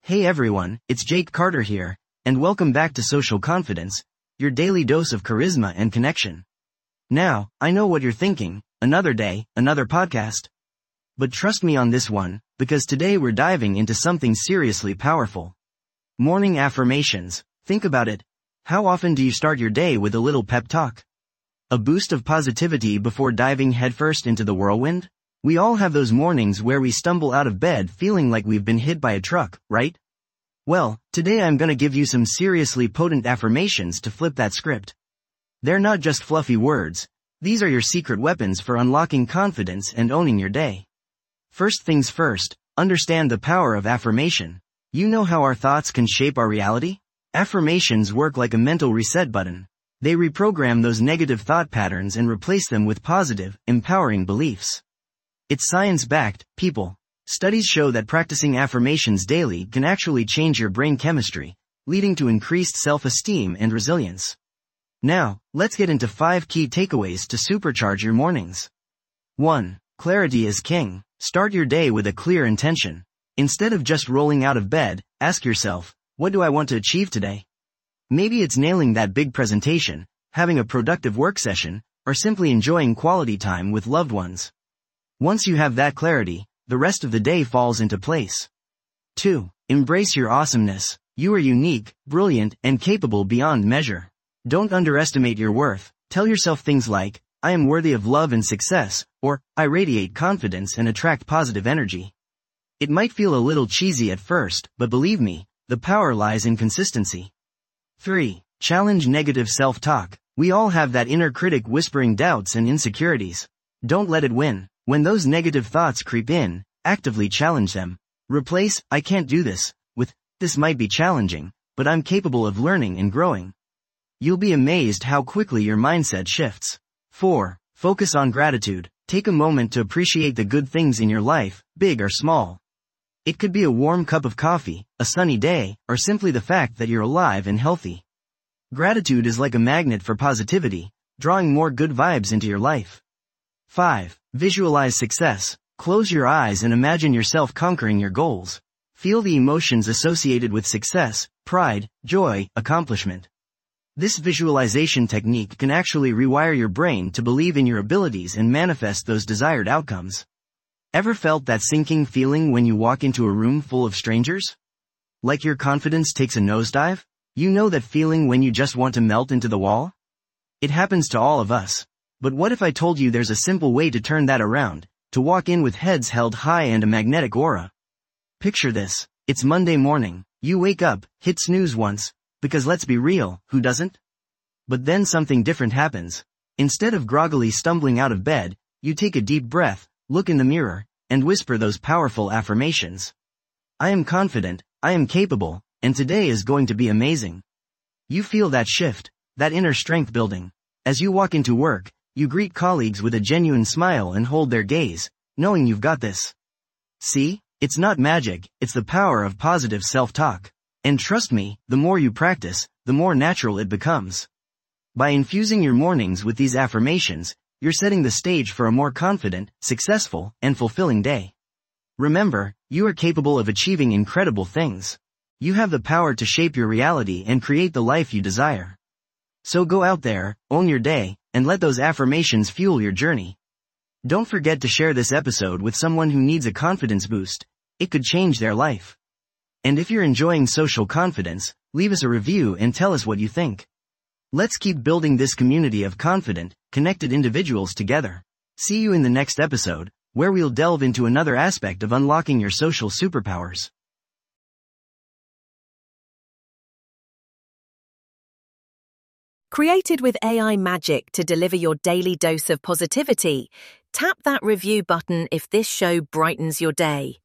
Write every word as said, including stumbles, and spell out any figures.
Hey everyone, it's Jake Carter here, and welcome back to Social Confidence, your daily dose of charisma and connection. Now, I know what you're thinking, another day, another podcast. But trust me on this one, because today we're diving into something seriously powerful. Morning affirmations. Think about it. How often do you start your day with a little pep talk? A boost of positivity before diving headfirst into the whirlwind? We all have those mornings where we stumble out of bed feeling like we've been hit by a truck, right? Well, today I'm gonna give you some seriously potent affirmations to flip that script. They're not just fluffy words. These are your secret weapons for unlocking confidence and owning your day. First things first, understand the power of affirmation. You know how our thoughts can shape our reality? Affirmations work like a mental reset button. They reprogram those negative thought patterns and replace them with positive, empowering beliefs. It's science-backed, people. Studies show that practicing affirmations daily can actually change your brain chemistry, leading to increased self-esteem and resilience. Now, let's get into five key takeaways to supercharge your mornings. one. Clarity is king. Start your day with a clear intention. Instead of just rolling out of bed, ask yourself, what do I want to achieve today? Maybe it's nailing that big presentation, having a productive work session, or simply enjoying quality time with loved ones. Once you have that clarity, the rest of the day falls into place. two. Embrace your awesomeness. You are unique, brilliant, and capable beyond measure. Don't underestimate your worth. Tell yourself things like, I am worthy of love and success, or, I radiate confidence and attract positive energy. It might feel a little cheesy at first, but believe me, the power lies in consistency. three. Challenge negative self-talk. We all have that inner critic whispering doubts and insecurities. Don't let it win. When those negative thoughts creep in, actively challenge them. Replace, I can't do this, with, this might be challenging, but I'm capable of learning and growing. You'll be amazed how quickly your mindset shifts. four. Focus on gratitude. Take a moment to appreciate the good things in your life, big or small. It could be a warm cup of coffee, a sunny day, or simply the fact that you're alive and healthy. Gratitude is like a magnet for positivity, drawing more good vibes into your life. five. Visualize success. Close your eyes and imagine yourself conquering your goals. Feel the emotions associated with success, pride, joy, accomplishment. This visualization technique can actually rewire your brain to believe in your abilities and manifest those desired outcomes. Ever felt that sinking feeling when you walk into a room full of strangers? Like your confidence takes a nosedive? You know that feeling when you just want to melt into the wall? It happens to all of us. But what if I told you there's a simple way to turn that around, to walk in with heads held high and a magnetic aura? Picture this. It's Monday morning. You wake up, hit snooze once, because let's be real, who doesn't? But then something different happens. Instead of groggily stumbling out of bed, you take a deep breath, look in the mirror, and whisper those powerful affirmations. I am confident, I am capable, and today is going to be amazing. You feel that shift, that inner strength building. As you walk into work, you greet colleagues with a genuine smile and hold their gaze, knowing you've got this. See, it's not magic, it's the power of positive self-talk. And trust me, the more you practice, the more natural it becomes. By infusing your mornings with these affirmations, you're setting the stage for a more confident, successful, and fulfilling day. Remember, you are capable of achieving incredible things. You have the power to shape your reality and create the life you desire. So go out there, own your day, and let those affirmations fuel your journey. Don't forget to share this episode with someone who needs a confidence boost. It could change their life. And if you're enjoying Social Confidence, leave us a review and tell us what you think. Let's keep building this community of confident, connected individuals together. See you in the next episode, where we'll delve into another aspect of unlocking your social superpowers. Created with A I magic to deliver your daily dose of positivity, tap that review button if this show brightens your day.